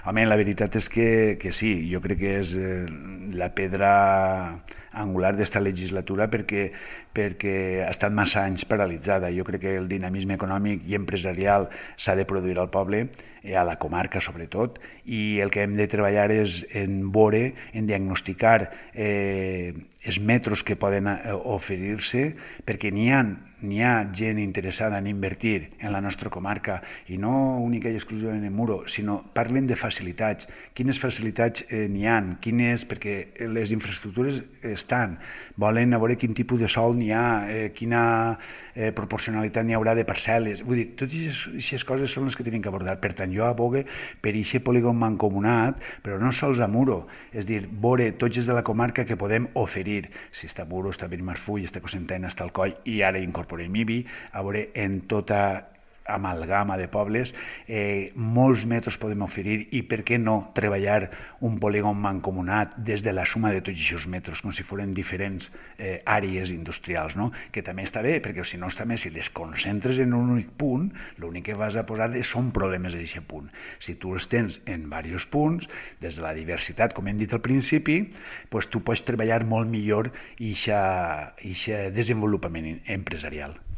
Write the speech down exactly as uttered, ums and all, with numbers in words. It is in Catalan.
Home, la veritat és que, que sí, jo crec que és eh, la pedra angular d'esta legislatura perquè, perquè ha estat massa anys paralitzada. Jo crec que el dinamisme econòmic i empresarial s'ha de produir al poble, eh, a la comarca sobretot, i el que hem de treballar és en veure, en diagnosticar eh, els metros que poden oferir-se, perquè n'hi ha n'hi ha gent interessada en invertir en la nostra comarca i no única i exclusivament en Muro, sinó parlen de facilitats. Quines facilitats eh, n'hi ha? Quines, perquè les infraestructures estan. Volen veure quin tipus de sòl n'hi ha, eh, quina eh, proporcionalitat n'hi haurà de parcel·les. Vull dir, totes aquestes coses són les que tenen que abordar. Per tant, jo abogue per aquest polígon mancomunat, però no sols a Muro, és dir, veure tots els de la comarca que podem oferir. Si està Muro, està Benimarfull, està Cocentaina, està Alcoi, i ara incorporem Ibi, a veure en tota amalgama de pobles, eh, molts metres podem oferir i per què no treballar un polígon mancomunat des de la suma de tots aquests metres, com si foren diferents eh, àrees industrials, no? Que també està bé, perquè si no està bé, si les concentres en un únic punt, l'únic que vas a posar són problemes a aquest punt. Si tu els tens en diversos punts, des de la diversitat, com hem dit al principi, pues tu pots treballar molt millor aquest desenvolupament empresarial.